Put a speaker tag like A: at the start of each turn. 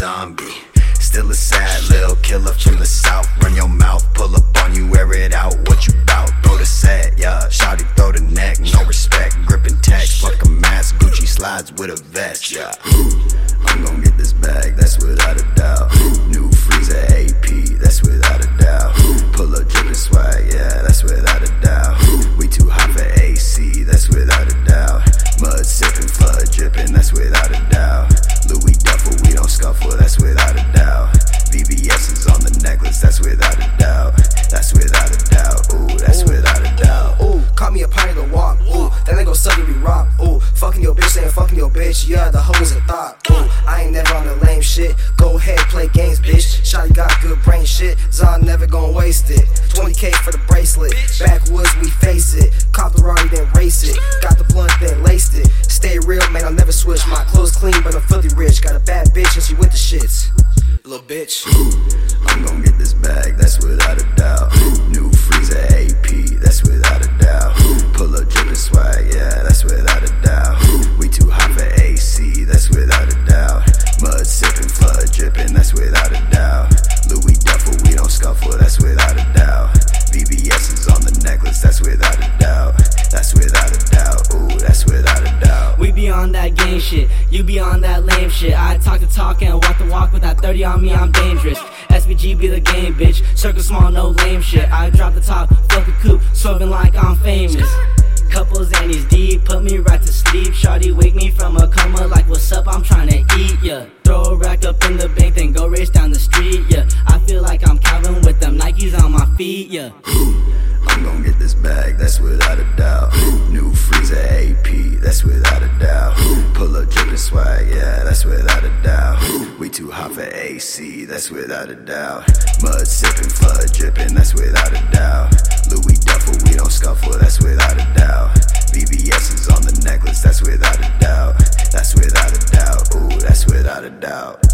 A: zombie. Still a sad little killer from the south. Run your mouth, pull up on you, wear it out. What you bout? Throw the set, yeah. Shawty throw the neck, no respect. Gripping tech, fuck a mask. Gucci slides with a vest, yeah. I'm gon' get this bag, that's without a doubt. New freezer AP, that's without a doubt. Pull up drippin' swag, yeah, that's without a doubt. We too hot for AC, that's without a doubt. Mud sippin', flood drippin', that's without a doubt. Louis duffel, we don't scuffle, that's without a doubt. VVS is on the necklace, that's without a doubt. That's without a doubt, ooh, that's without a doubt.
B: Ooh, caught me a pint of the walk, ooh, then they go suddenly be rock, ooh. Fucking your bitch, saying fucking your bitch, yeah, the hoe is a thought, ooh. I ain't never on the lame shit, go ahead, play games, bitch. Shawty got good brain shit, Zon never gon' waste it. 20K for the bracelet, backwoods we face it. Cop the Rari, then race it, got the blunt, then laced it. Stay real, man, I'll never switch, my clothes clean, but I'm filthy rich. Got a bad bitch and she with the shits, little bitch.
A: I'm gon' get this bag, that's without a doubt. New freezer AP, that's without a doubt. Pull up drippin' swag, yeah, that's without a doubt. We too hot for AC, that's without a doubt. Mud sippin', flood drippin', that's without a doubt. Louis duffel, we don't scuffle, that's without a doubt. VVS is on the necklace, that's without a doubt. That's without a doubt, ooh, that's without a doubt.
C: We be on that game shit, you be on that lame shit. I talk the talk and walk the walk. With that 30 on me, I'm dangerous. SBG be the game, bitch. Circle small, no lame shit. I drop the top, fuck a coupe, swerving like I'm famous. Couple Xannies deep, put me right to sleep. Shawty wake me from a coma like what's up, I'm tryna eat, yeah. Throw a rack up in the bank, then go race down the street, yeah. I feel like I'm Calvin with them Nikes on my feet, yeah.
A: I'm gon' get this bag, that's without a doubt. New freezer AP, that's without a doubt. Pull up drippin' swag, yeah, that's without a doubt. We too hot for AC, that's without a doubt. Mud sippin', flood drippin', that's without a doubt. Louis duffel, we don't scuffle, that's without a doubt. VVS is on the necklace, that's without a doubt. That's without a doubt, ooh, that's without a doubt.